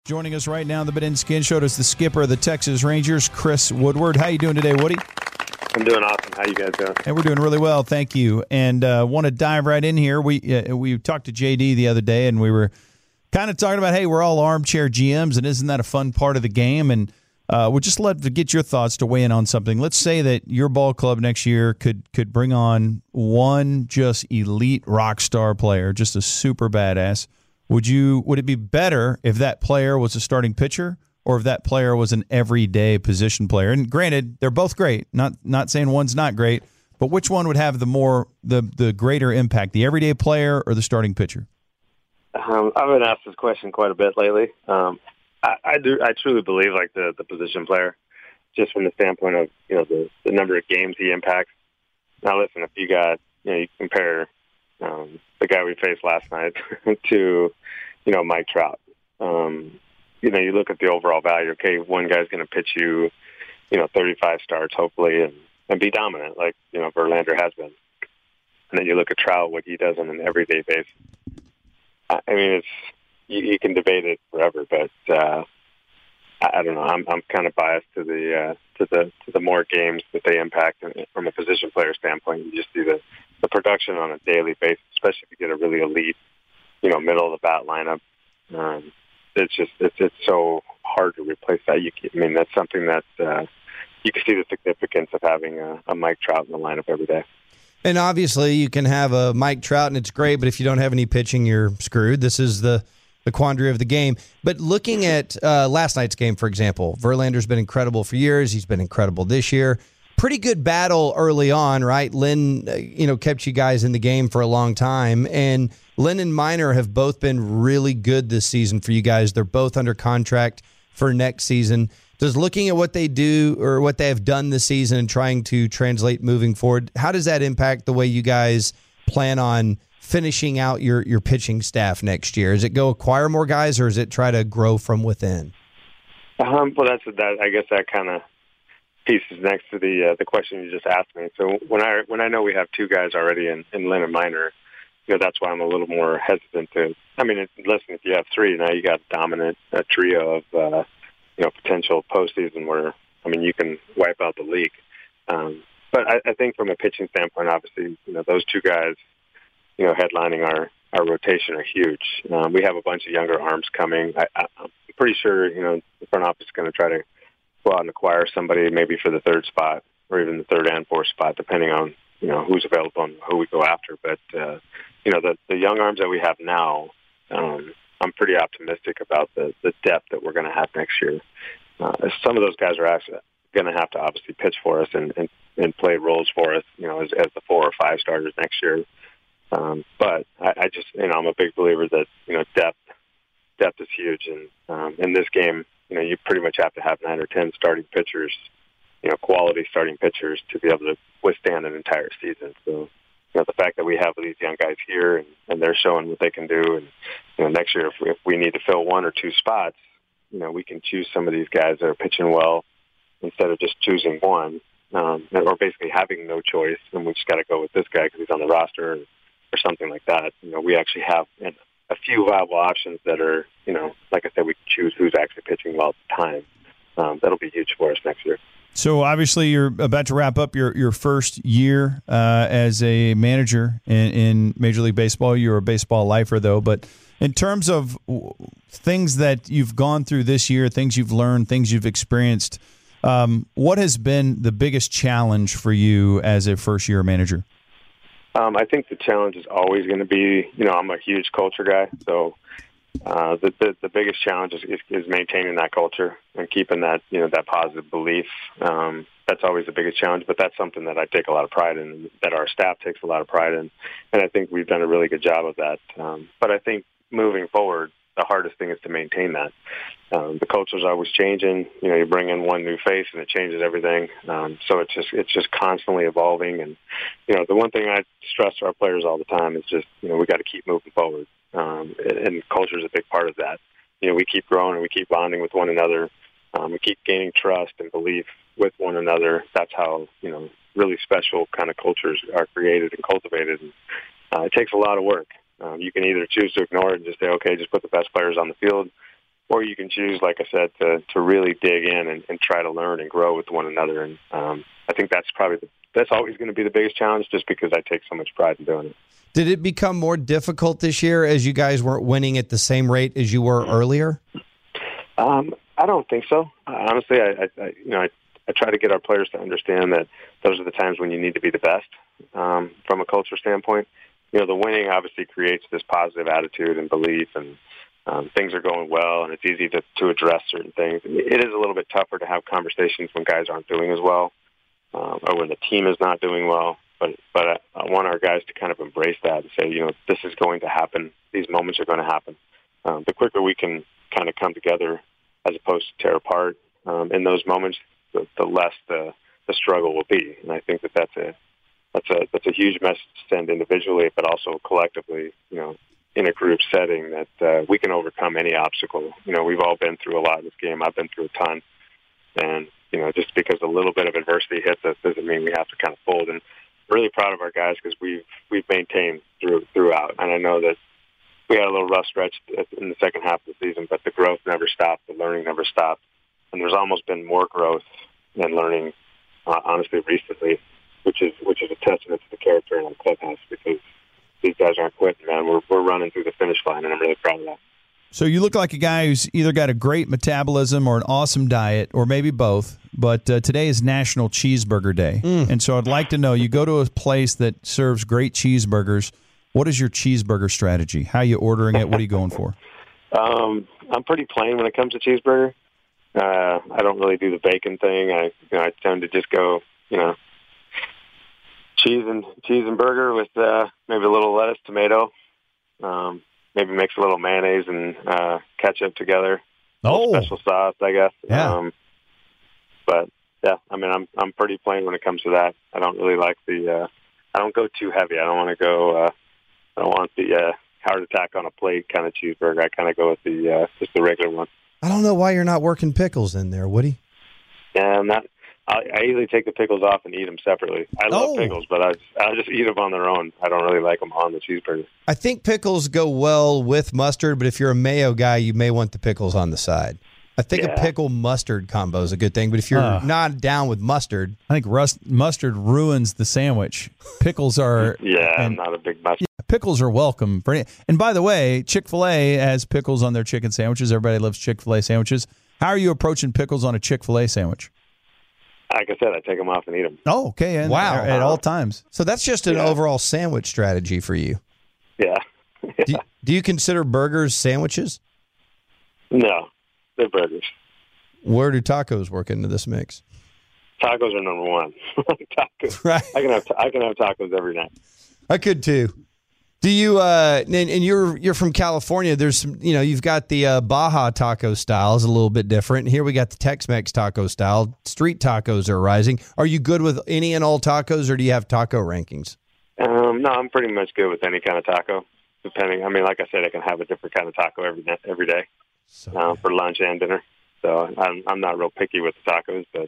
Joining us right now on the Bet and Skin Show is the skipper of the Texas Rangers, Chris Woodward. How you doing today, Woody? I'm doing awesome. How you guys doing? And we're doing really well, thank you. And want to dive right in here. We talked to JD the other day, and we were kind of talking about, hey, we're all armchair GMs, and isn't that a fun part of the game? And we'd just love to get your thoughts to weigh in on something. Let's say that your ball club next year could bring on one just elite rock star player, just a super badass. Would it be better if that player was a starting pitcher or if that player was an everyday position player? And granted, they're both great. Not saying one's not great, but which one would have the greater impact, the everyday player or the starting pitcher? I've been asked this question quite a bit lately. I truly believe like the position player, just from the standpoint of the number of games he impacts. Now, listen, if you compare the guy we faced last night to Mike Trout. You look at the overall value. Okay, one guy's going to pitch you 35 starts hopefully and be dominant like Verlander has been. And then you look at Trout, what he does on an everyday basis. I mean, you can debate it forever, but I don't know. I'm kind of biased to the more games that they impact from a position player standpoint. You just see the production on a daily basis, especially if you get a really elite, middle of the bat lineup. It's so hard to replace that. That's something that you can see the significance of having a Mike Trout in the lineup every day. And obviously, you can have a Mike Trout, and it's great, but if you don't have any pitching, you're screwed. This is the quandary of the game. But looking at last night's game, for example, Verlander's been incredible for years. He's been incredible this year. Pretty good battle early on, right? Lynn, kept you guys in the game for a long time. And Lynn and Minor have both been really good this season for you guys. They're both under contract for next season. Does looking at what they do or what they have done this season and trying to translate moving forward, how does that impact the way you guys plan on finishing out your pitching staff next year? Is it go acquire more guys or is it try to grow from within? Well, I guess that kind of pieces next to the question you just asked me. So when I know we have two guys already in Lynn and Minor, that's why I'm a little more hesitant to. Listen, if you have three now, you got a trio of potential postseason where you can wipe out the league. But I think from a pitching standpoint, obviously, those two guys, headlining our rotation are huge. We have a bunch of younger arms coming. I'm pretty sure the front office is going to try to go out and acquire somebody maybe for the third spot or even the third and fourth spot, depending on who's available and who we go after. But the young arms that we have now, I'm pretty optimistic about the depth that we're going to have next year. Some of those guys are actually going to have to obviously pitch for us and play roles for us, as the 4 or 5 starters next year. But I just, I'm a big believer that depth is huge, and in this game, you pretty much have to have 9 or 10 starting pitchers, quality starting pitchers to be able to withstand an entire season. So, the fact that we have these young guys here and they're showing what they can do, and next year if we need to fill 1 or 2 spots, we can choose some of these guys that are pitching well instead of just choosing one, or basically having no choice, and we just got to go with this guy because he's on the roster or something like that. We actually have a few viable options that are, like I said, we can choose who's actually pitching well at the time. That'll be huge for us next year. So obviously you're about to wrap up your first year as a manager in Major League Baseball. You're a baseball lifer, though. But in terms of things that you've gone through this year, things you've learned, things you've experienced, what has been the biggest challenge for you as a first-year manager? I think the challenge is always going to be, I'm a huge culture guy, so the biggest challenge is maintaining that culture and keeping that, that positive belief. That's always the biggest challenge, but that's something that I take a lot of pride in, that our staff takes a lot of pride in, and I think we've done a really good job of that. But I think moving forward, the hardest thing is to maintain that. The culture's always changing. You bring in one new face and it changes everything. So it's just constantly evolving. And the one thing I stress to our players all the time is just we got to keep moving forward. And culture is a big part of that. We keep growing and we keep bonding with one another. We keep gaining trust and belief with one another. That's how really special kind of cultures are created and cultivated. And it takes a lot of work. You can either choose to ignore it and just say, okay, just put the best players on the field, or you can choose, like I said, to really dig in and try to learn and grow with one another. And I think that's that's always going to be the biggest challenge, just because I take so much pride in doing it. Did it become more difficult this year as you guys weren't winning at the same rate as you were earlier? I don't think so. Honestly, I try to get our players to understand that those are the times when you need to be the best from a culture standpoint. The winning obviously creates this positive attitude and belief, and things are going well, and it's easy to address certain things. It is a little bit tougher to have conversations when guys aren't doing as well, or when the team is not doing well. But I want our guys to kind of embrace that and say, this is going to happen. These moments are going to happen. The quicker we can kind of come together as opposed to tear apart in those moments, the less the struggle will be. And I think that's a huge message to send individually, but also collectively, in a group setting, that we can overcome any obstacle. We've all been through a lot in this game. I've been through a ton. And, just because a little bit of adversity hits us doesn't mean we have to kind of fold. And really proud of our guys because we've maintained throughout. And I know that we had a little rough stretch in the second half of the season, but the growth never stopped. The learning never stopped. And there's almost been more growth than learning, honestly, recently, which is a testament to the character in our clubhouse, because these guys aren't quitting, man. We're running through the finish line, and I'm really proud of that. So you look like a guy who's either got a great metabolism or an awesome diet, or maybe both. But today is National Cheeseburger Day. And so I'd like to know, you go to a place that serves great cheeseburgers. What is your cheeseburger strategy? How are you ordering it? What are you going for? I'm pretty plain when it comes to cheeseburger. I don't really do the bacon thing. I tend to just go, cheese and burger with maybe a little lettuce, tomato, maybe mix a little mayonnaise and ketchup together. Oh, special sauce, I guess. Yeah. But yeah, I mean, I'm pretty plain when it comes to that. I don't really like I don't go too heavy. I don't want to go. I don't want the heart attack on a plate kind of cheeseburger. I kind of go with just the regular one. I don't know why you're not working pickles in there, Woody. Yeah, I'm not. I usually take the pickles off and eat them separately. I love pickles, but I just eat them on their own. I don't really like them on the cheeseburger. I think pickles go well with mustard, but if you're a mayo guy, you may want the pickles on the side. I think a pickle mustard combo is a good thing, but if you're not down with mustard, I think mustard ruins the sandwich. Pickles are I'm not a big mustard. Yeah, pickles are welcome for any. And by the way, Chick-fil-A has pickles on their chicken sandwiches. Everybody loves Chick-fil-A sandwiches. How are you approaching pickles on a Chick-fil-A sandwich? Like I said, I take them off and eat them. Oh, okay. And wow. At all times. So that's just an overall sandwich strategy for you. Yeah. Do you consider burgers sandwiches? No, they're burgers. Where do tacos work into this mix? Tacos are number one. Tacos. Right. I can have tacos every night. I could too. Do you? And you're from California. There's some, you've got the Baja taco style is a little bit different. Here we got the Tex-Mex taco style. Street tacos are rising. Are you good with any and all tacos, or do you have taco rankings? No, I'm pretty much good with any kind of taco. Depending, I mean, like I said, I can have a different kind of taco every day for lunch and dinner. So I'm not real picky with the tacos, but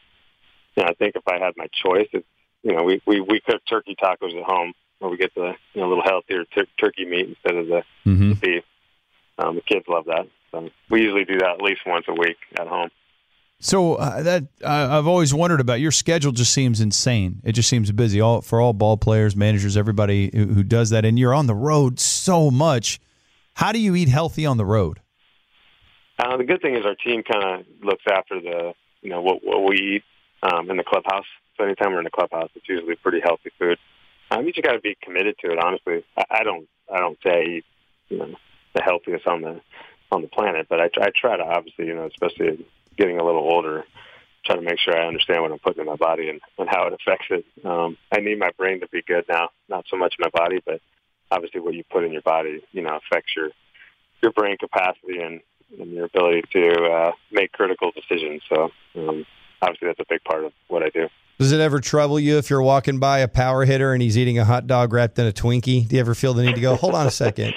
I think if I had my choice, we cook turkey tacos at home. Where we get the a little healthier turkey meat instead of the beef. The kids love that. So we usually do that at least once a week at home. So I've always wondered about your schedule. Just seems insane. It just seems busy for all ball players, managers, everybody who does that. And you're on the road so much. How do you eat healthy on the road? The good thing is our team kind of looks after what we eat in the clubhouse. So anytime we're in the clubhouse, it's usually pretty healthy food. You just got to be committed to it. Honestly, I don't say I eat the healthiest on the planet, but I try to obviously especially getting a little older, try to make sure I understand what I'm putting in my body and how it affects it. I need my brain to be good now, not so much my body, but obviously what you put in your body affects your brain capacity and your ability to make critical decisions. So obviously that's a big part of what I do. Does it ever trouble you if you're walking by a power hitter and he's eating a hot dog wrapped in a Twinkie? Do you ever feel the need to go, hold on a second?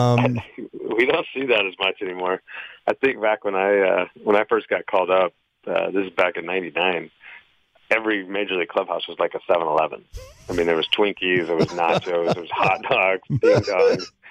We don't see that as much anymore. I think back when I first got called up, this is back in '99, every Major League clubhouse was like a 7-Eleven. I mean, there was Twinkies, there was nachos, there was hot dogs, ding dongs.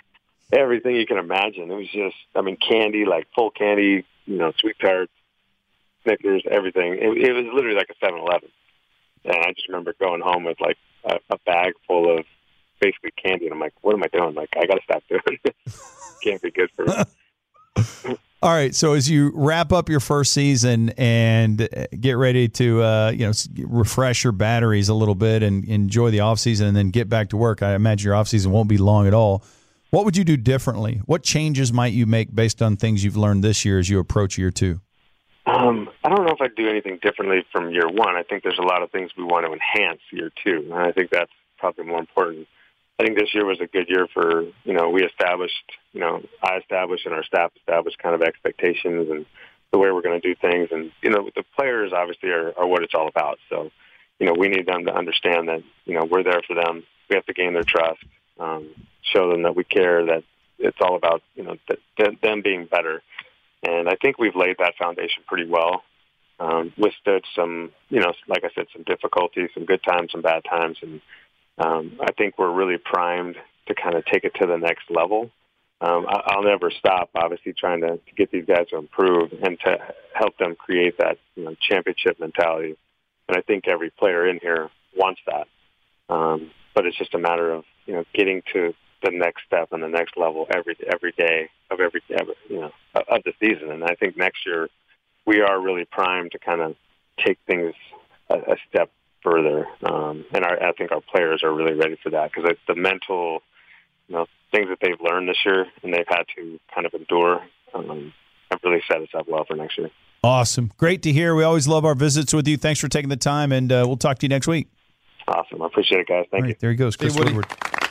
everything you can imagine. It was just, I mean, candy, like full candy, Sweet Tarts, Snickers, everything. It was literally like a 7-Eleven. And I just remember going home with like a bag full of basically candy, and I'm like, what am I doing? Like, I got to stop doing this. Can't be good for me. All right, so as you wrap up your first season and get ready to refresh your batteries a little bit and enjoy the offseason and then get back to work, I imagine your offseason won't be long at all. What would you do differently? What changes might you make based on things you've learned this year as you approach year 2? I don't know if I'd do anything differently from year 1. I think there's a lot of things we want to enhance year 2, and I think that's probably more important. I think this year was a good year for, we established, I established and our staff established kind of expectations and the way we're going to do things. And, the players obviously are what it's all about. So, we need them to understand that, we're there for them. We have to gain their trust, show them that we care, that it's all about, them being better. And I think we've laid that foundation pretty well. Withstood some, like I said, some difficulties, some good times, some bad times. And I think we're really primed to kind of take it to the next level. I'll never stop, obviously, trying to get these guys to improve and to help them create that championship mentality. And I think every player in here wants that. But it's just a matter of getting to the next step and the next level every day of of the season. And I think next year we are really primed to kind of take things a step further. And I think our players are really ready for that because the mental, things that they've learned this year and they've had to kind of endure have really set us up well for next year. Awesome. Great to hear. We always love our visits with you. Thanks for taking the time, and we'll talk to you next week. Awesome. I appreciate it, guys. Thank you. There he goes, Chris Woodward.